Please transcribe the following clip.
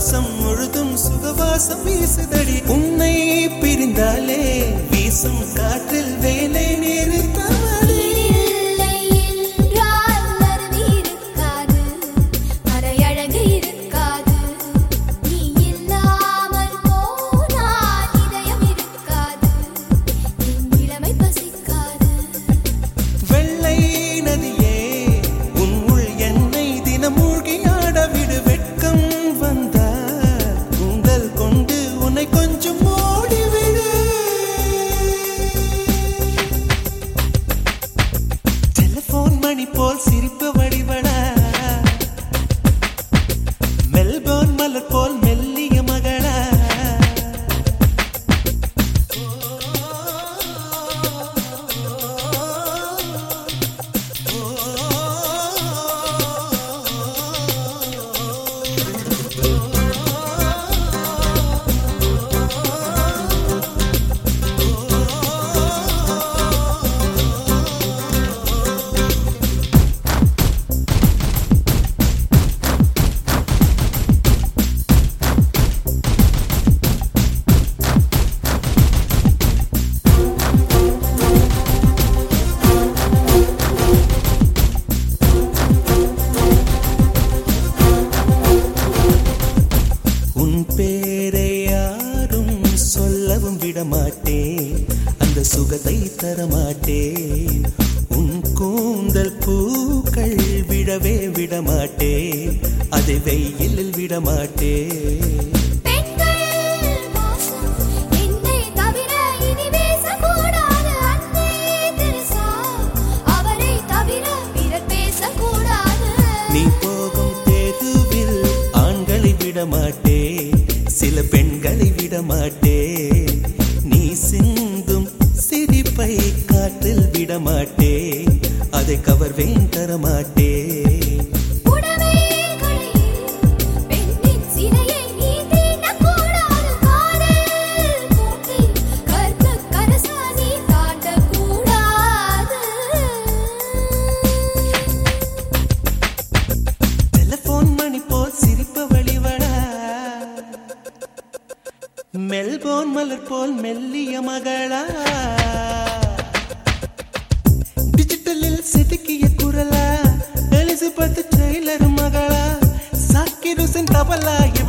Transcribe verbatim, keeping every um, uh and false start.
சுவாசம் முழுதும் சுகவாசம் வீசுதடி. உன்னை பிரிந்தாலே வீசும் காற்றில் வேலை நிறுத்தவடி. போல் சிரிப்பு வடிவடா மெல்போர்ன் மலர் போல் மெல்லிய மகளா. பேரை யாரும் சொல்லவும் விடமாட்டேன், அந்த சுகத்தை தரமாட்டேன். உன் கூந்தல் பூக்கள் விடவே விடமாட்டேன், அதை வெயிலில் விடமாட்டேன். நீ போகும் தெருவில் ஆண்களை விடமாட்டேன், சில பெண்களை விடமாட்டேன். நீ சிந்தும் சிரிப்பை காற்றில் விடமாட்டேன், அதை கவர்வேன் தரமாட்டேன். மெல்போர்ன் மலர் போல் மெல்லிய மகளா, டிஜிட்டலில் செதுக்கிய குரலா, எலிசபெத் டெய்லர் மகளா, சாக்கிர் ஹுசைன் தபலா.